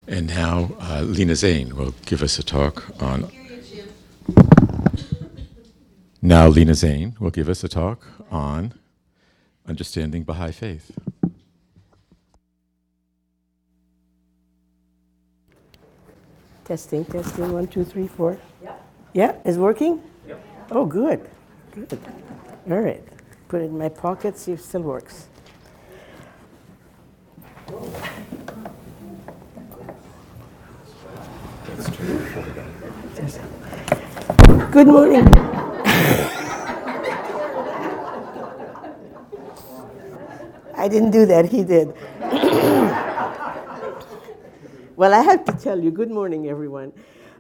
And now Lena Zane will give us a talk on. Now Lena Zane will give us a talk on understanding Baha'i faith. Testing, 1, 2, 3, 4. Yeah, is working? Yep. Oh, good. All right. Put it in my pocket, see if it still works. Good morning. I didn't do that, he did. Well, I have to tell you, good morning, everyone.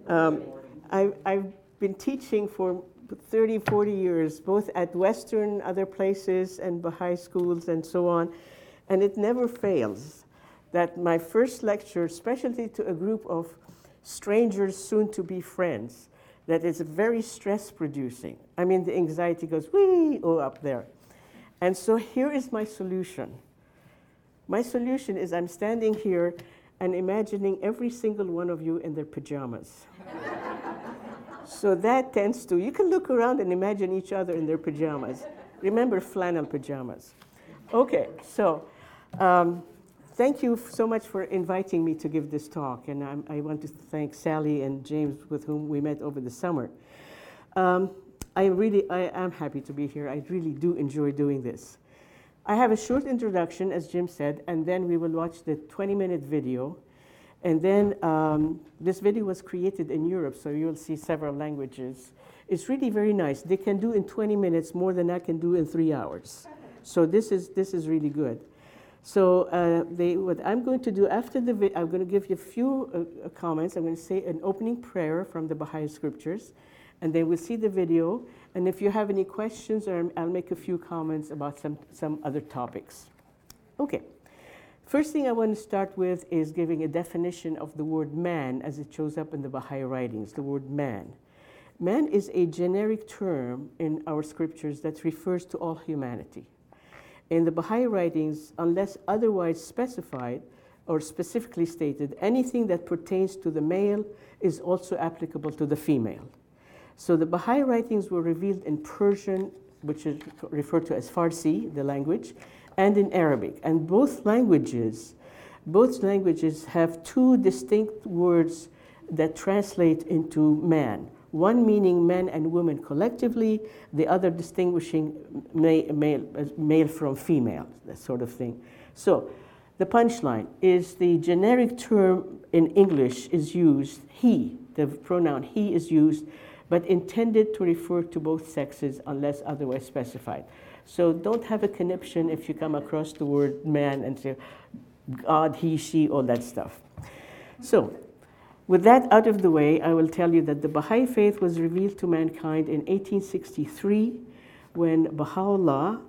I've been teaching for 30, 40 years, both at Western, other places, and Baha'i schools, and so on. And it never fails that my first lecture, especially to a group of strangers, soon to be friends, that is very stress-producing. I mean, the anxiety goes, wee, oh, up there. And so here is my solution. My solution is I'm standing here and imagining every single one of you in their pajamas. So that tends to, you can look around and imagine each other in their pajamas. Remember flannel pajamas. Okay, so thank you so much for inviting me to give this talk. And I want to thank Sally and James, with whom we met over the summer. I am happy to be here. I really do enjoy doing this. I have a short introduction, as Jim said, and then we will watch the 20-minute video. And then this video was created in Europe, so you'll see several languages. It's really very nice. They can do in 20 minutes more than I can do in 3 hours. So this is really good. So what I'm going to do after the video, I'm going to give you a few comments. I'm going to say an opening prayer from the Baha'i scriptures, and then we'll see the video. And if you have any questions, I'll make a few comments about some other topics. Okay. First thing I want to start with is giving a definition of the word man as it shows up in the Baha'i writings, the word man. Man is a generic term in our scriptures that refers to all humanity. In the Baha'i writings, unless otherwise specified or specifically stated, anything that pertains to the male is also applicable to the female. So the Baha'i writings were revealed in Persian, which is referred to as Farsi, the language, and in Arabic. And both languages have two distinct words that translate into man. One meaning men and women collectively, the other distinguishing male from female, that sort of thing. So the punchline is the generic term in English is used, he, the pronoun he is used, but intended to refer to both sexes unless otherwise specified. So don't have a conniption if you come across the word man and say, God, he, she, all that stuff. So with that out of the way, I will tell you that the Baha'i faith was revealed to mankind in 1863 when Baha'u'llah,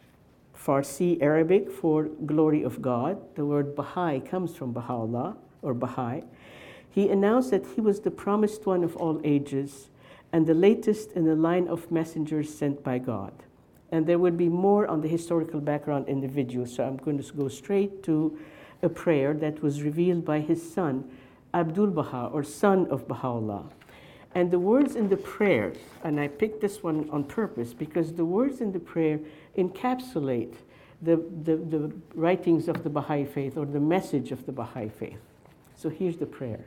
Farsi, Arabic for glory of God, the word Baha'i comes from Baha'u'llah, or Baha'i. He announced that he was the promised one of all ages and the latest in the line of messengers sent by God. And there will be more on the historical background in the video, so I'm going to go straight to a prayer that was revealed by his son, Abdul Baha, or son of Baha'u'llah. And the words in the prayer, and I picked this one on purpose because the words in the prayer encapsulate the writings of the Baha'i faith or the message of the Baha'i faith. So here's the prayer.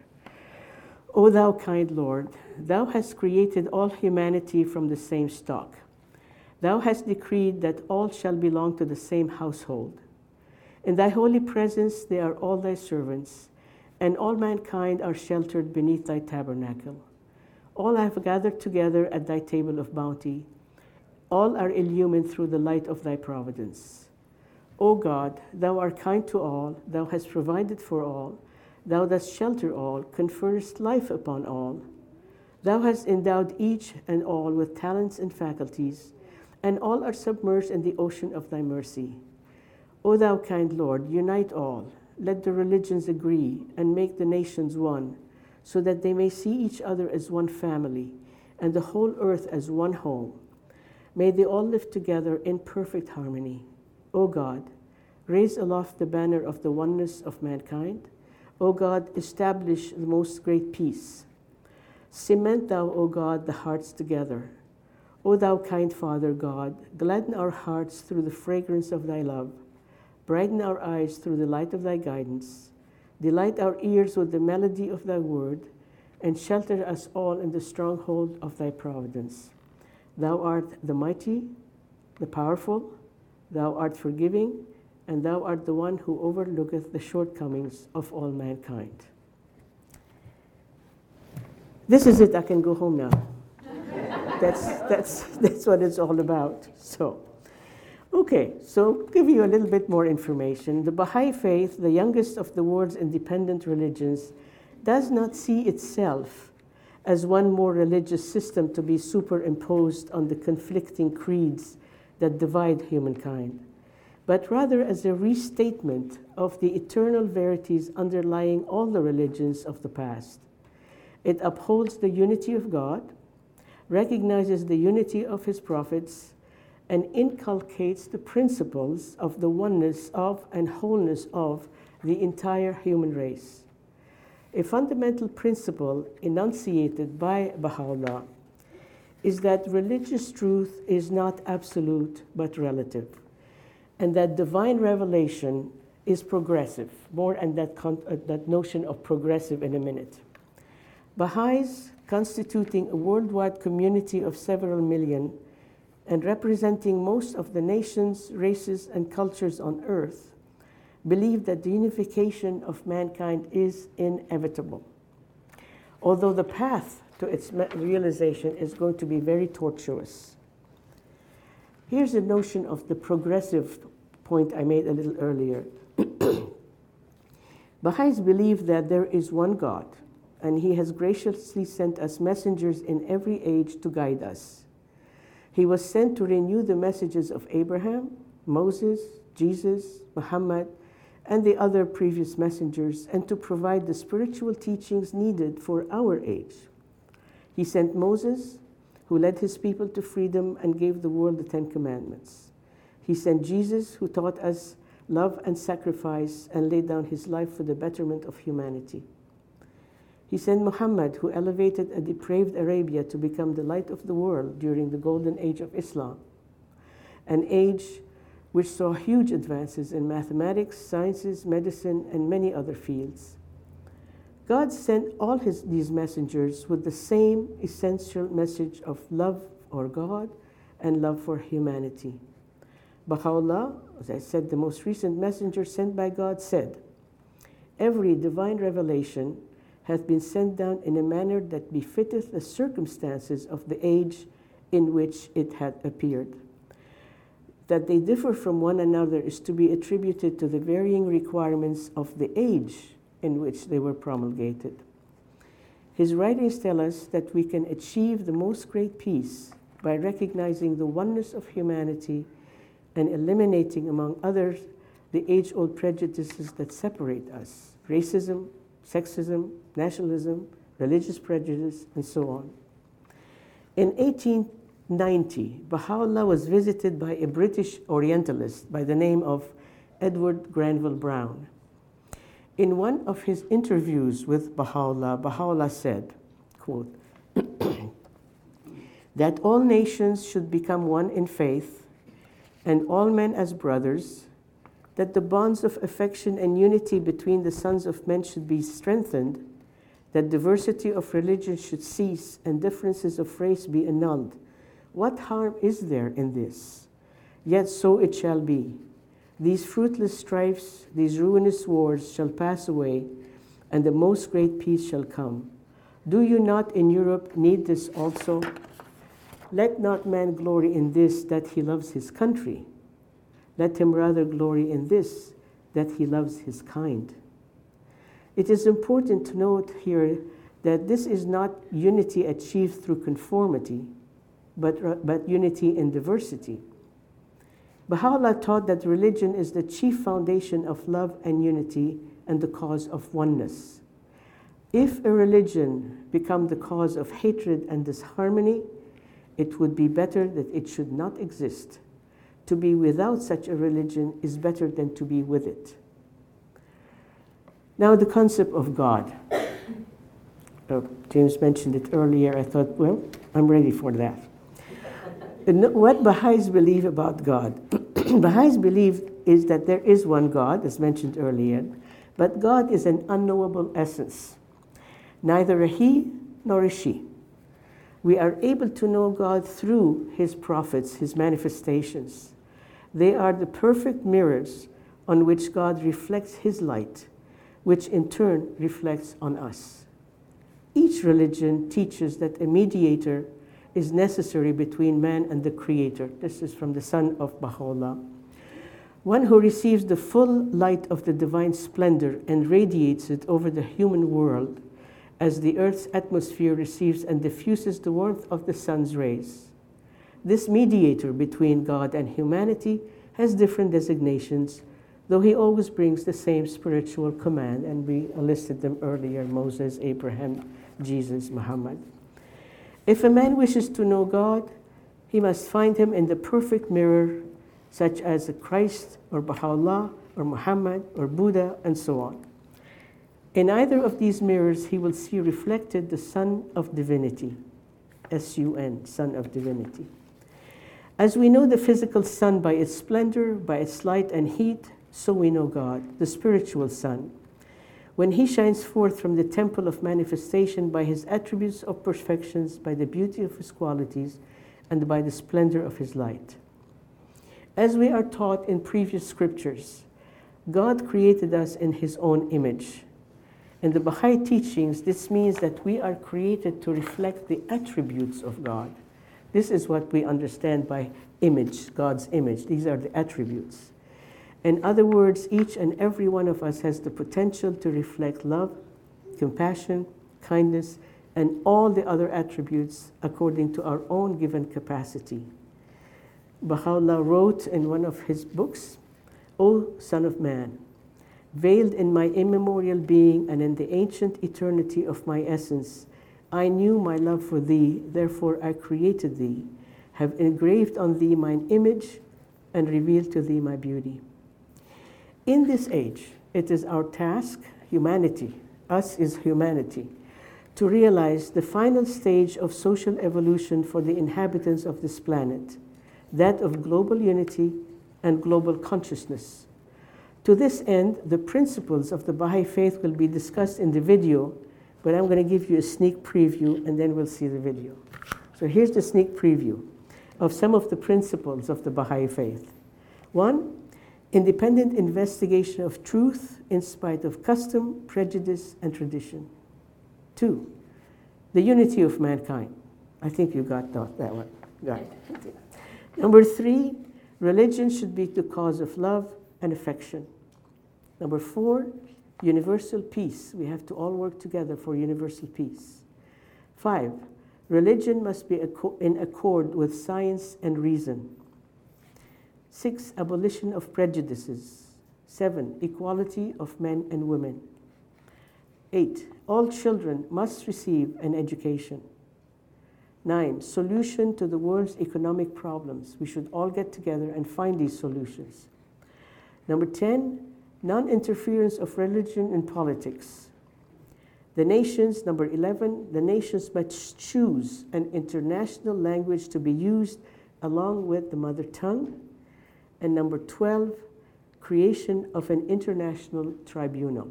O thou kind Lord, thou hast created all humanity from the same stock. Thou hast decreed that all shall belong to the same household. In thy holy presence they are all thy servants, and all mankind are sheltered beneath thy tabernacle. All have gathered together at thy table of bounty. All are illumined through the light of thy providence. O God, thou art kind to all, thou hast provided for all, thou dost shelter all, conferrest life upon all. Thou hast endowed each and all with talents and faculties, and all are submerged in the ocean of thy mercy. O thou kind Lord, unite all, let the religions agree, and make the nations one, so that they may see each other as one family, and the whole earth as one home. May they all live together in perfect harmony. O God, raise aloft the banner of the oneness of mankind. O God, establish the most great peace. Cement thou, O God, the hearts together. O thou kind Father God, gladden our hearts through the fragrance of thy love. Brighten our eyes through the light of thy guidance. Delight our ears with the melody of thy word, and shelter us all in the stronghold of thy providence. Thou art the mighty, the powerful, thou art forgiving, and thou art the one who overlooketh the shortcomings of all mankind. This is it, I can go home now. That's what it's all about. So give you a little bit more information. The Baha'i faith, the youngest of the world's independent religions, does not see itself as one more religious system to be superimposed on the conflicting creeds that divide humankind, but rather as a restatement of the eternal verities underlying all the religions of the past. It upholds the unity of God, recognizes the unity of his prophets, and inculcates the principles of the oneness of and wholeness of the entire human race. A fundamental principle enunciated by Baha'u'llah is that religious truth is not absolute but relative, and that divine revelation is progressive. More on that notion of progressive in a minute. Baha'is, constituting a worldwide community of several million and representing most of the nations, races, and cultures on earth, believe that the unification of mankind is inevitable, although the path to its realization is going to be very tortuous. Here's a notion of the progressive point I made a little earlier. Baha'is believe that there is one God, and he has graciously sent us messengers in every age to guide us. He was sent to renew the messages of Abraham, Moses, Jesus, Muhammad, and the other previous messengers, and to provide the spiritual teachings needed for our age. He sent Moses, who led his people to freedom and gave the world the Ten Commandments. He sent Jesus, who taught us love and sacrifice and laid down his life for the betterment of humanity. He sent Muhammad, who elevated a depraved Arabia to become the light of the world during the golden age of Islam, an age which saw huge advances in mathematics, sciences, medicine, and many other fields. God sent all these messengers with the same essential message of love for God and love for humanity. Baha'u'llah, as I said, the most recent messenger sent by God, said, "Every divine revelation hath been sent down in a manner that befitteth the circumstances of the age in which it had appeared. That they differ from one another is to be attributed to the varying requirements of the age in which they were promulgated." His writings tell us that we can achieve the most great peace by recognizing the oneness of humanity and eliminating, among others, the age-old prejudices that separate us: racism, sexism, nationalism, religious prejudice, and so on. In 1890, Baha'u'llah was visited by a British Orientalist by the name of Edward Granville Brown. In one of his interviews with Baha'u'llah, Baha'u'llah said, quote, "that all nations should become one in faith, and all men as brothers, that the bonds of affection and unity between the sons of men should be strengthened, that diversity of religion should cease and differences of race be annulled. What harm is there in this? Yet so it shall be. These fruitless strifes, these ruinous wars shall pass away, and the most great peace shall come. Do you not in Europe need this also? Let not man glory in this, that he loves his country. Let him rather glory in this, that he loves his kind." It is important to note here that this is not unity achieved through conformity, but unity in diversity. Baha'u'llah taught that religion is the chief foundation of love and unity and the cause of oneness. If a religion become the cause of hatred and disharmony, it would be better that it should not exist. To be without such a religion is better than to be with it. Now, the concept of God. James mentioned it earlier. I thought, well, I'm ready for that. What Baha'is believe about God? Baha'is believe is that there is one God, as mentioned earlier, but God is an unknowable essence, neither a he nor a she. We are able to know God through his prophets, his manifestations. They are the perfect mirrors on which God reflects his light, which in turn reflects on us. Each religion teaches that a mediator is necessary between man and the Creator. This is from the son of Baha'u'llah. One who receives the full light of the divine splendor and radiates it over the human world as the earth's atmosphere receives and diffuses the warmth of the sun's rays. This mediator between God and humanity has different designations, though he always brings the same spiritual command, and we listed them earlier: Moses, Abraham, Jesus, Muhammad. If a man wishes to know God, he must find him in the perfect mirror, such as the Christ or Baha'u'llah or Muhammad or Buddha, and so on. In either of these mirrors, he will see reflected the Sun of Divinity, S-U-N, Son of Divinity. As we know the physical sun by its splendor, by its light and heat, so we know God, the spiritual sun, when he shines forth from the temple of manifestation by his attributes of perfections, by the beauty of his qualities, and by the splendor of his light. As we are taught in previous scriptures, God created us in his own image. In the Baha'i teachings, this means that we are created to reflect the attributes of God. This is what we understand by image, God's image. These are the attributes. In other words, each and every one of us has the potential to reflect love, compassion, kindness, and all the other attributes according to our own given capacity. Baha'u'llah wrote in one of his books, "O Son of Man, veiled in my immemorial being and in the ancient eternity of my essence, I knew my love for thee, therefore I created thee, have engraved on thee mine image, and revealed to thee my beauty." In this age, it is our task, humanity, us is humanity, to realize the final stage of social evolution for the inhabitants of this planet, that of global unity and global consciousness. To this end, the principles of the Baha'i Faith will be discussed in the video, but I'm going to give you a sneak preview and then we'll see the video. So here's the sneak preview of some of the principles of the Baha'i Faith. 1, independent investigation of truth in spite of custom, prejudice, and tradition. 2, the unity of mankind. I think you got that one. Got it. Number 3, religion should be the cause of love and affection. Number 4, universal peace. We have to all work together for universal peace. 5, religion must be in accord with science and reason. 6, abolition of prejudices. 7, equality of men and women. 8, all children must receive an education. 9, solution to the world's economic problems. We should all get together and find these solutions. Number 10, non-interference of religion in politics. The nations, number 11, the nations must choose an international language to be used along with the mother tongue. And number 12, creation of an international tribunal.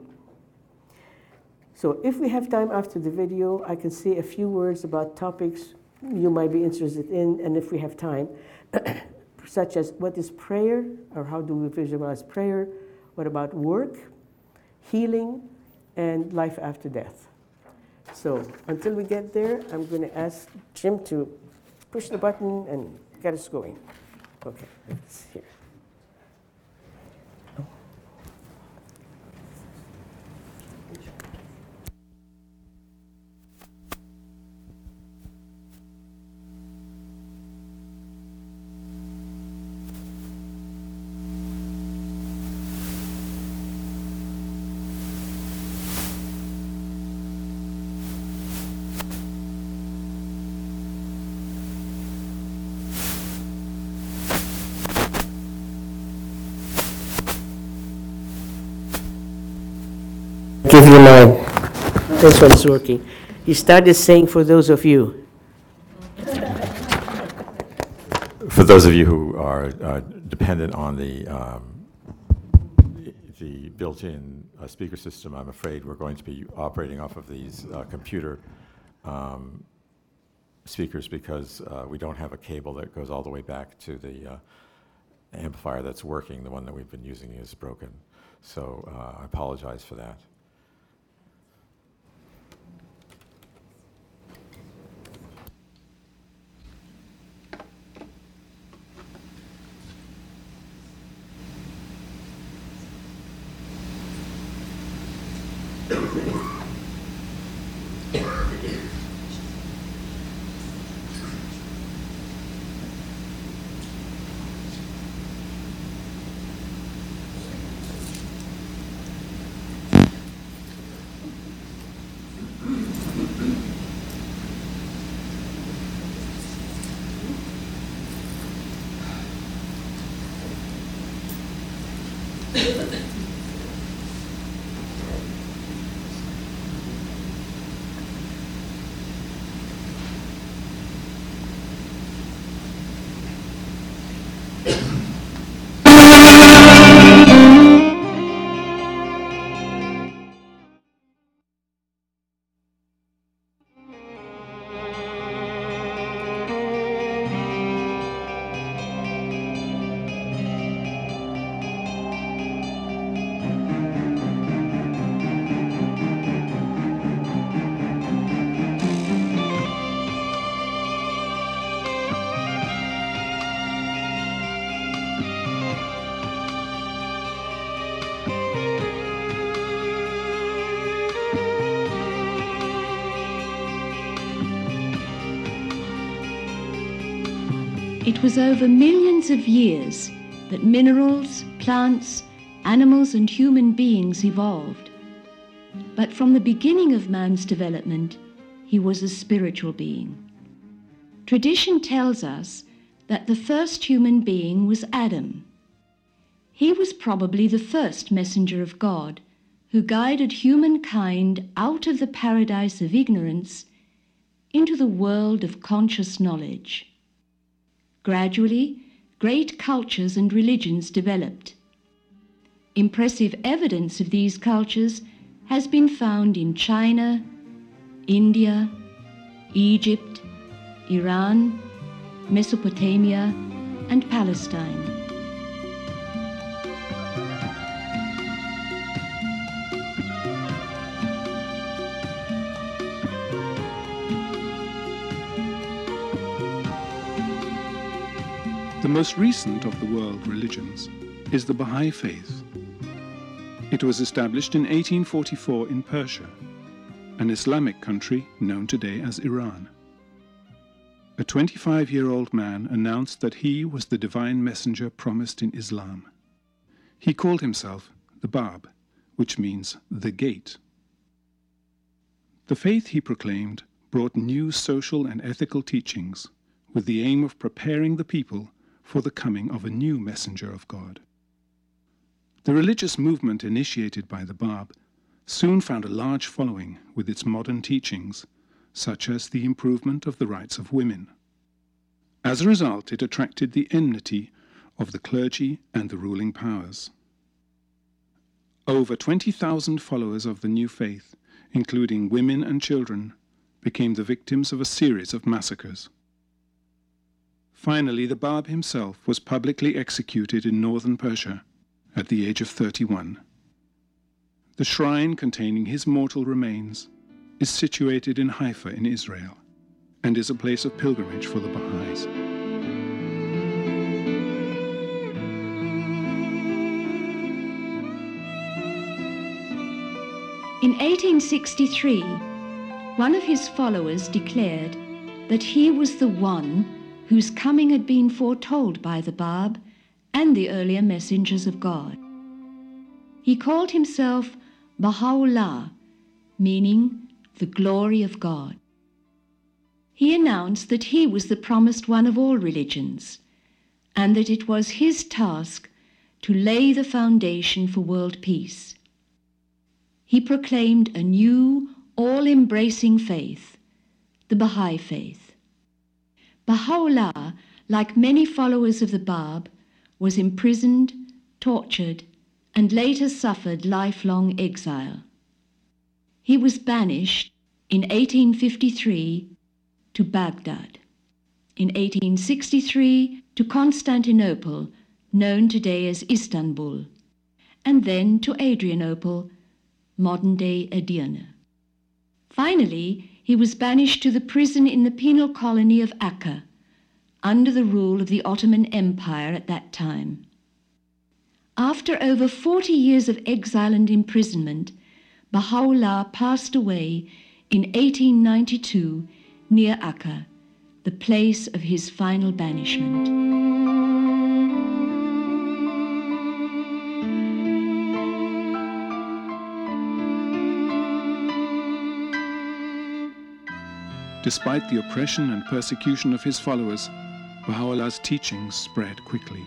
So if we have time after the video, I can say a few words about topics you might be interested in, and if we have time, such as what is prayer, or how do we visualize prayer? What about work, healing, and life after death? So until we get there, I'm going to ask Jim to push the button and get us going. Okay, it's here. This one is working. He started saying, for those of you. For those of you who are dependent on the built-in speaker system, I'm afraid we're going to be operating off of these computer speakers because we don't have a cable that goes all the way back to the amplifier that's working. The one that we've been using is broken. So I apologize for that. It was over millions of years that minerals, plants, animals, and human beings evolved. But from the beginning of man's development, he was a spiritual being. Tradition tells us that the first human being was Adam. He was probably the first messenger of God who guided humankind out of the paradise of ignorance into the world of conscious knowledge. Gradually, great cultures and religions developed. Impressive evidence of these cultures has been found in China, India, Egypt, Iran, Mesopotamia, and Palestine. The most recent of the world religions is the Baha'i Faith. It was established in 1844 in Persia, an Islamic country known today as Iran. A 25-year-old man announced that he was the divine messenger promised in Islam. He called himself the Bab, which means the gate. The faith he proclaimed brought new social and ethical teachings with the aim of preparing the people for the coming of a new messenger of God. The religious movement initiated by the Bab soon found a large following with its modern teachings, such as the improvement of the rights of women. As a result, it attracted the enmity of the clergy and the ruling powers. Over 20,000 followers of the new faith, including women and children, became the victims of a series of massacres. Finally, the Bab himself was publicly executed in northern Persia at the age of 31. The shrine containing his mortal remains is situated in Haifa in Israel and is a place of pilgrimage for the Baha'is. In 1863, one of his followers declared that he was the one whose coming had been foretold by the Bab and the earlier messengers of God. He called himself Baha'u'llah, meaning the glory of God. He announced that he was the promised one of all religions, and that it was his task to lay the foundation for world peace. He proclaimed a new, all-embracing faith, the Baha'i Faith. Baha'u'llah, like many followers of the Bab, was imprisoned, tortured, and later suffered lifelong exile. He was banished in 1853 to Baghdad, in 1863 to Constantinople, known today as Istanbul, and then to Adrianople, modern-day Edirne. Finally, he was banished to the prison in the penal colony of Akka, under the rule of the Ottoman Empire at that time. After over 40 years of exile and imprisonment, Baha'u'llah passed away in 1892 near Akka, the place of his final banishment. Despite the oppression and persecution of his followers, Baha'u'llah's teachings spread quickly.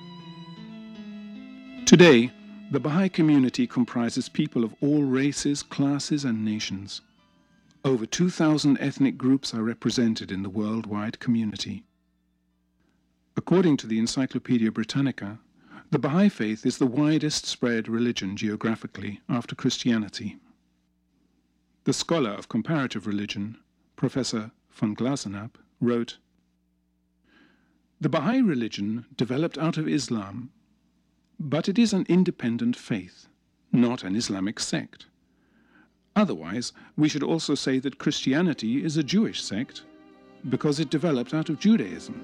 Today, the Baha'i community comprises people of all races, classes, and nations. Over 2,000 ethnic groups are represented in the worldwide community. According to the Encyclopedia Britannica, the Baha'i Faith is the widest spread religion geographically after Christianity. The scholar of comparative religion, Professor von Glasenapp, wrote, "The Baha'i religion developed out of Islam, but it is an independent faith, not an Islamic sect. Otherwise, we should also say that Christianity is a Jewish sect, because it developed out of Judaism."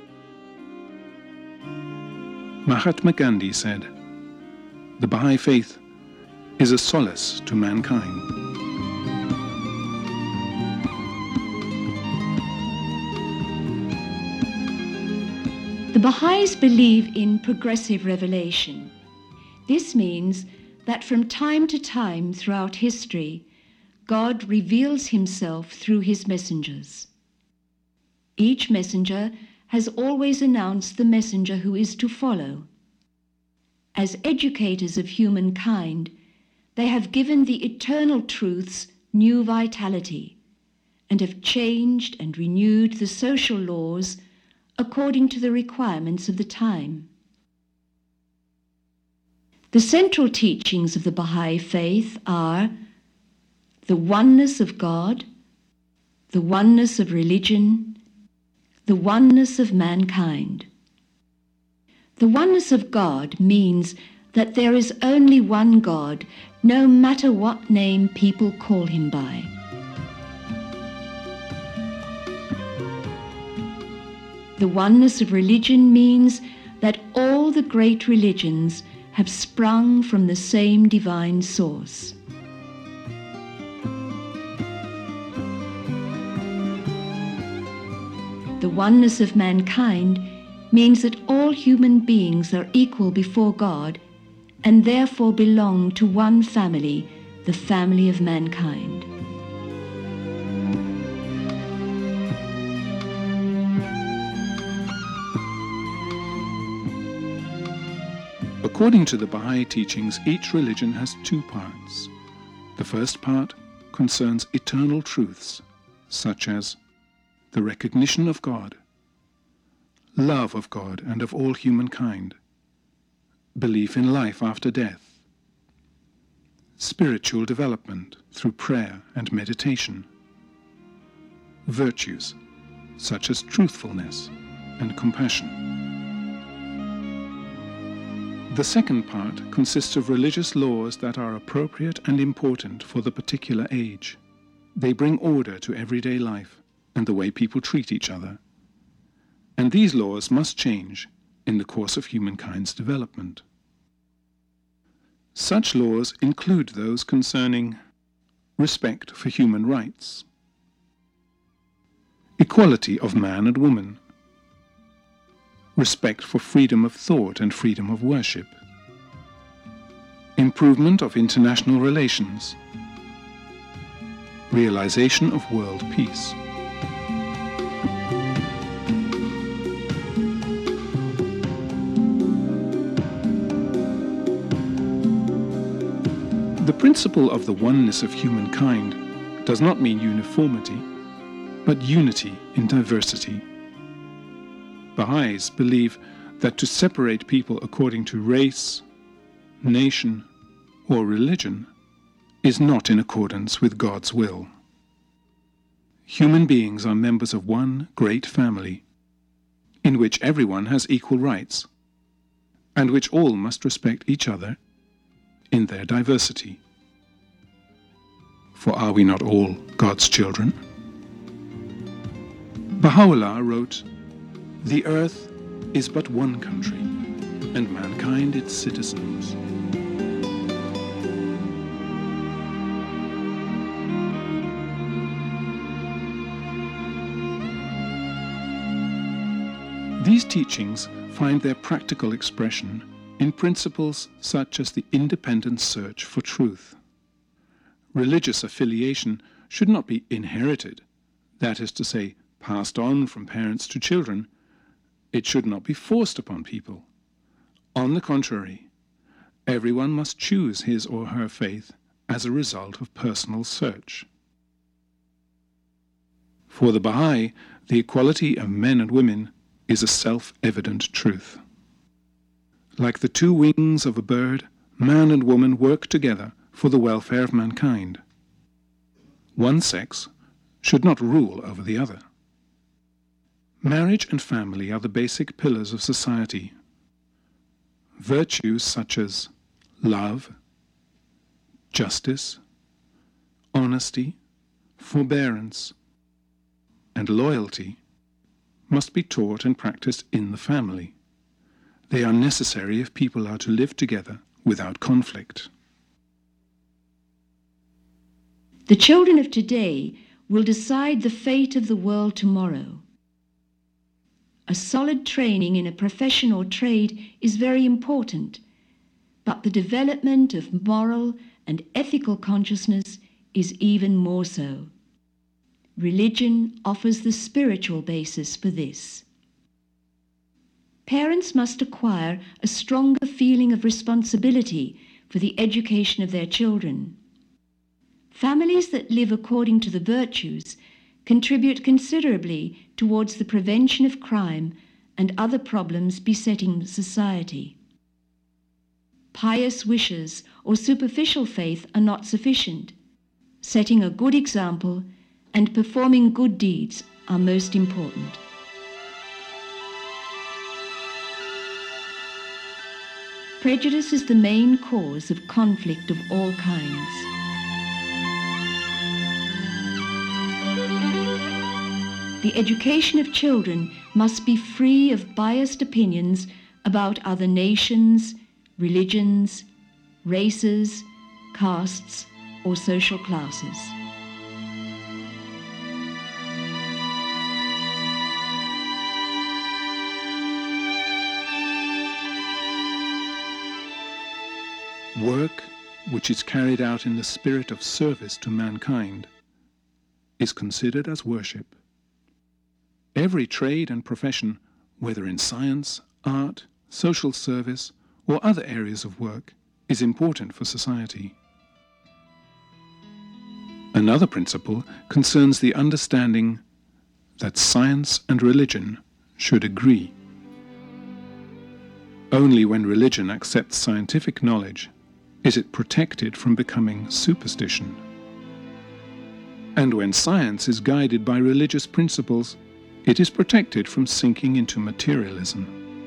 Mahatma Gandhi said, "The Baha'i Faith is a solace to mankind." The Baha'is believe in progressive revelation. This means that from time to time throughout history, God reveals himself through his messengers. Each messenger has always announced the messenger who is to follow. As educators of humankind, they have given the eternal truths new vitality and have changed and renewed the social laws according to the requirements of the time. The central teachings of the Baha'i Faith are the oneness of God, the oneness of religion, the oneness of mankind. The oneness of God means that there is only one God, no matter what name people call him by. The oneness of religion means that all the great religions have sprung from the same divine source. The oneness of mankind means that all human beings are equal before God and therefore belong to one family, the family of mankind. According to the Baha'i teachings, each religion has two parts. The first part concerns eternal truths, such as the recognition of God, love of God and of all humankind, belief in life after death, spiritual development through prayer and meditation, virtues such as truthfulness and compassion. The second part consists of religious laws that are appropriate and important for the particular age. They bring order to everyday life and the way people treat each other. And these laws must change in the course of humankind's development. Such laws include those concerning respect for human rights, equality of man and woman, respect for freedom of thought and freedom of worship, improvement of international relations, realization of world peace. The principle of the oneness of humankind does not mean uniformity, but unity in diversity. Baha'is believe that to separate people according to race, nation, or religion is not in accordance with God's will. Human beings are members of one great family, in which everyone has equal rights, and which all must respect each other in their diversity. For are we not all God's children? Baha'u'llah wrote, "The earth is but one country, and mankind its citizens." These teachings find their practical expression in principles such as the independent search for truth. Religious affiliation should not be inherited, that is to say, passed on from parents to children. It should not be forced upon people. On the contrary, everyone must choose his or her faith as a result of personal search. For the Baha'i, the equality of men and women is a self-evident truth. Like the two wings of a bird, man and woman work together for the welfare of mankind. One sex should not rule over the other. Marriage and family are the basic pillars of society. Virtues such as love, justice, honesty, forbearance, and loyalty must be taught and practiced in the family. They are necessary if people are to live together without conflict. The children of today will decide the fate of the world tomorrow. A solid training in a profession or trade is very important, but the development of moral and ethical consciousness is even more so. Religion offers the spiritual basis for this. Parents must acquire a stronger feeling of responsibility for the education of their children. Families that live according to the virtues contribute considerably towards the prevention of crime and other problems besetting society. Pious wishes or superficial faith are not sufficient. Setting a good example and performing good deeds are most important. Prejudice is the main cause of conflict of all kinds. The education of children must be free of biased opinions about other nations, religions, races, castes, or social classes. Work which is carried out in the spirit of service to mankind is considered as worship. Every trade and profession, whether in science, art, social service, or other areas of work, is important for society. Another principle concerns the understanding that science and religion should agree. Only when religion accepts scientific knowledge is it protected from becoming superstition. And when science is guided by religious principles, it is protected from sinking into materialism.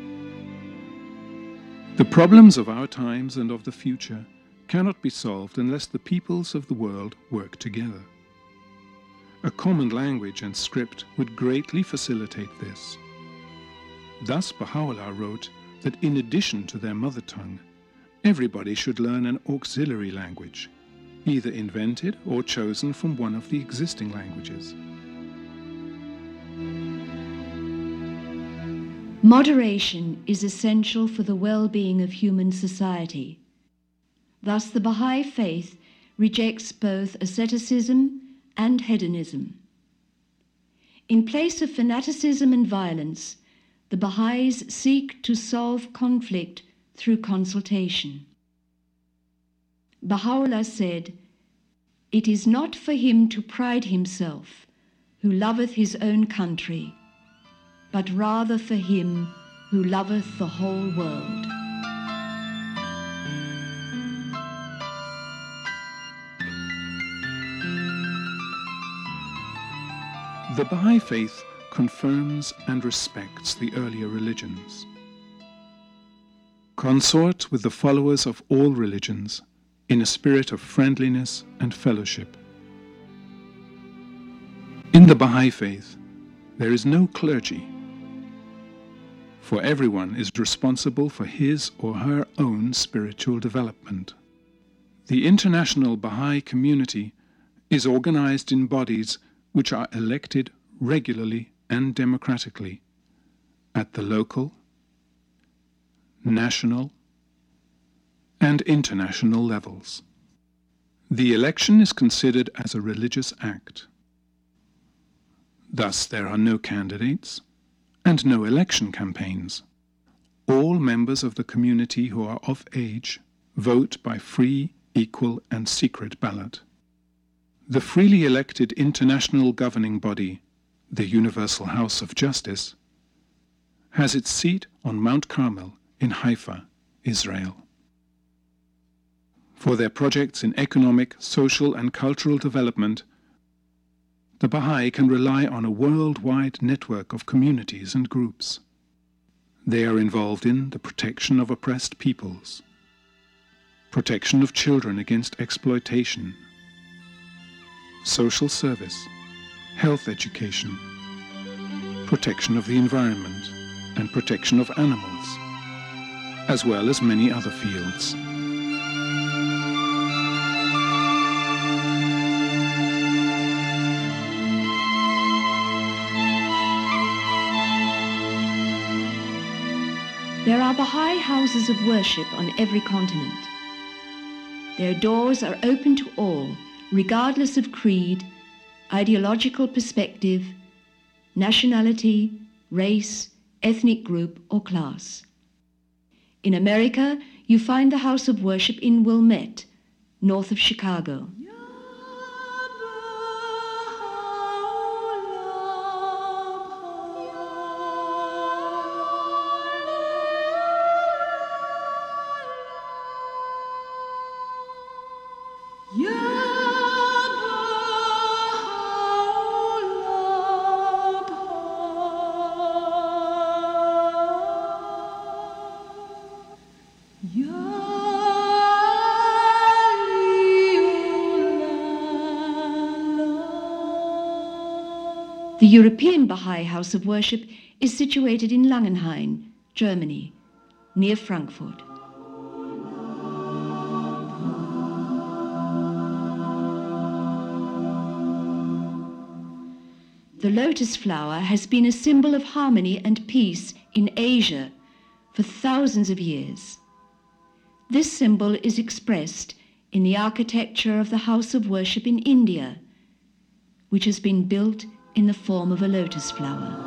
The problems of our times and of the future cannot be solved unless the peoples of the world work together. A common language and script would greatly facilitate this. Thus Baha'u'llah wrote that in addition to their mother tongue, everybody should learn an auxiliary language, either invented or chosen from one of the existing languages. Moderation is essential for the well-being of human society. Thus the Baha'i faith rejects both asceticism and hedonism. In place of fanaticism and violence, the Baha'is seek to solve conflict through consultation. Baha'u'llah said, It is not for him to pride himself, who loveth his own country, but rather for him who loveth the whole world. The Baha'i Faith confirms and respects the earlier religions. Consort with the followers of all religions in a spirit of friendliness and fellowship. In the Baha'i Faith, there is no clergy, for everyone is responsible for his or her own spiritual development. The international Baha'i community is organized in bodies which are elected regularly and democratically at the local, national, and international levels. The election is considered as a religious act. Thus, there are no candidates and no election campaigns. All members of the community who are of age vote by free, equal, and secret ballot. The freely elected international governing body, the Universal House of Justice, has its seat on Mount Carmel in Haifa, Israel. For their projects in economic, social, and cultural development, the Baha'i can rely on a worldwide network of communities and groups. They are involved in the protection of oppressed peoples, protection of children against exploitation, social service, health education, protection of the environment, and protection of animals, as well as many other fields. There are Baha'i houses of worship on every continent. Their doors are open to all, regardless of creed, ideological perspective, nationality, race, ethnic group, or class. In America, you find the house of worship in Wilmette, north of Chicago. The European Baha'i house of worship is situated in Langenhain, Germany, near Frankfurt. The lotus flower has been a symbol of harmony and peace in Asia for thousands of years. This symbol is expressed in the architecture of the house of worship in India, which has been built in the form of a lotus flower.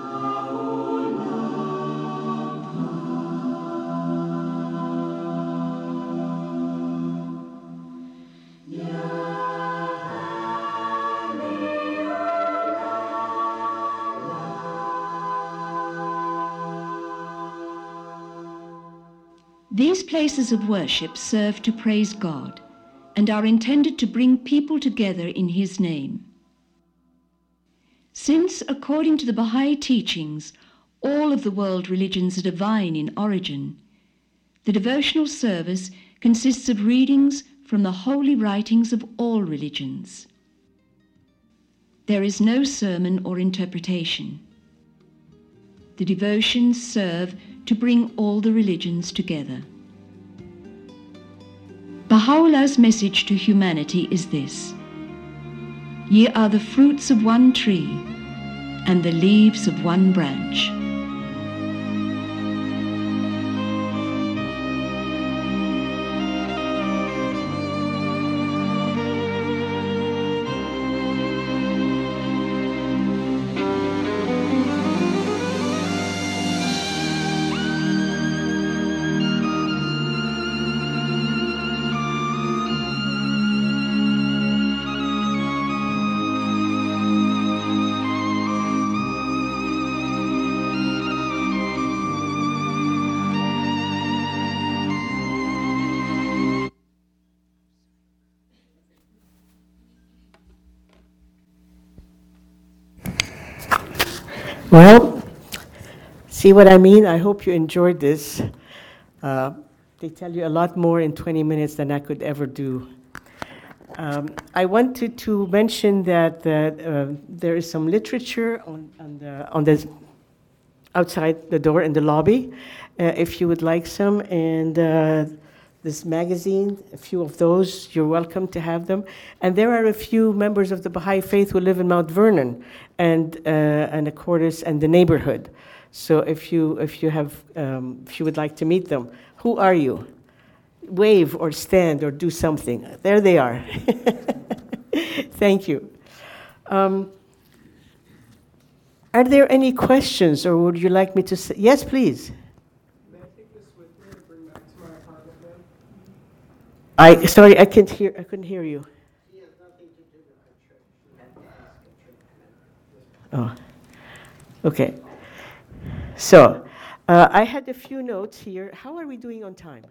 These places of worship serve to praise God and are intended to bring people together in His name. Since, according to the Baha'i teachings, all of the world religions are divine in origin, the devotional service consists of readings from the holy writings of all religions. There is no sermon or interpretation. The devotions serve to bring all the religions together. Baha'u'llah's message to humanity is this: Ye are the fruits of one tree and the leaves of one branch. Well, see what I mean? I hope you enjoyed this. They tell you a lot more in 20 minutes than I could ever do. I wanted to mention that there is some literature on the outside the door in the lobby, if you would like some, and this magazine, a few of those, you're welcome to have them. And there are a few members of the Baha'i Faith who live in Mount Vernon and Anacortes and the neighborhood. So if you would like to meet them, who are you? Wave or stand or do something. There they are. Thank you. Are there any questions, or would you like me to say? Yes, please. May I take this with me and bring back to my apartment then? Sorry, I couldn't hear you. He has nothing to do with our church. Oh, okay. So, I had a few notes here. How are we doing on time?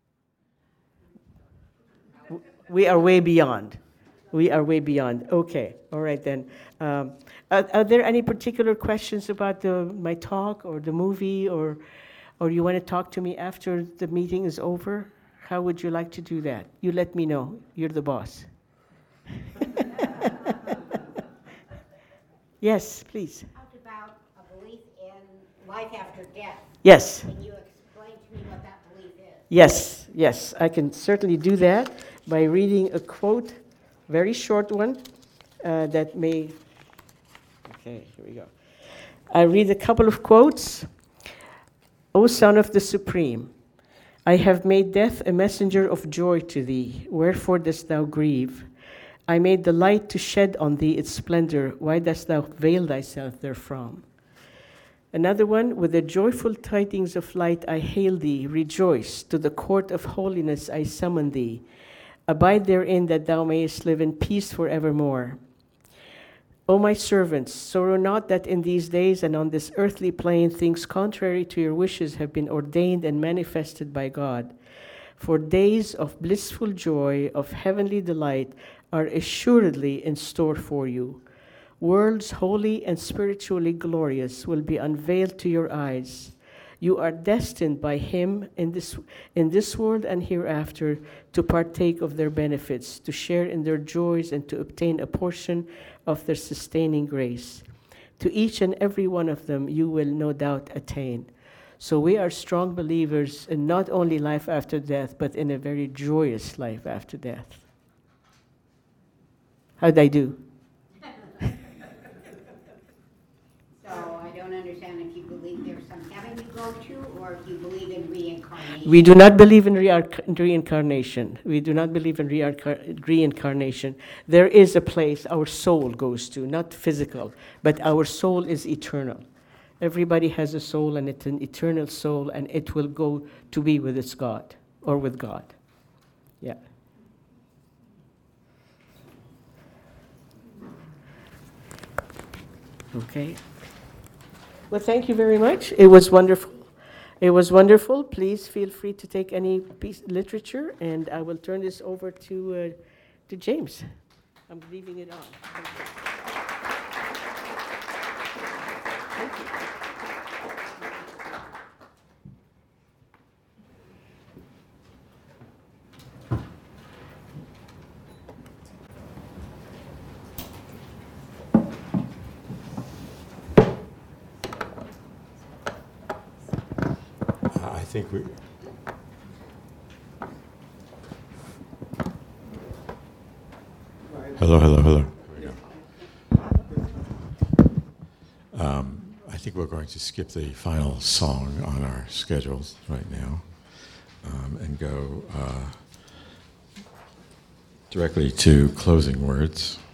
We are way beyond. We are way beyond. Okay, all right then. Are there any particular questions about my talk or the movie, or you want to talk to me after the meeting is over? How would you like to do that? You let me know. You're the boss. Yes, please. Talked about a belief in life after death. Yes. Can you explain to me what that belief is? Yes, I can certainly do that by reading a quote, very short one, that may, okay, here we go. I read a couple of quotes. O Son of the Supreme, I have made death a messenger of joy to thee, wherefore dost thou grieve? I made the light to shed on thee its splendor, why dost thou veil thyself therefrom? Another one, with the joyful tidings of light I hail thee, rejoice, to the court of holiness I summon thee. Abide therein that thou mayest live in peace forevermore. O my servants, sorrow not that in these days and on this earthly plane things contrary to your wishes have been ordained and manifested by God. For days of blissful joy, of heavenly delight, are assuredly in store for you. Worlds holy and spiritually glorious will be unveiled to your eyes. You are destined by Him in this world and hereafter to partake of their benefits, to share in their joys, and to obtain a portion of their sustaining grace. To each and every one of them you will no doubt attain. So we are strong believers in not only life after death, but in a very joyous life after death. How'd I do? So I don't understand if you believe there's some heaven you go to, or if you believe in reincarnation. We do not believe in reincarnation. We do not believe in reincarnation. There is a place our soul goes to, not physical, but our soul is eternal. Everybody has a soul, and it's an eternal soul, and it will go to be with its God, or with God. Yeah. Okay. Well, thank you very much. It was wonderful. It was wonderful. Please feel free to take any piece of literature, and I will turn this over to James. I'm leaving it on. Thank you. Thank you. I think we... Hello. Here we go. I think we're going to skip the final song on our schedules right now and go directly to closing words.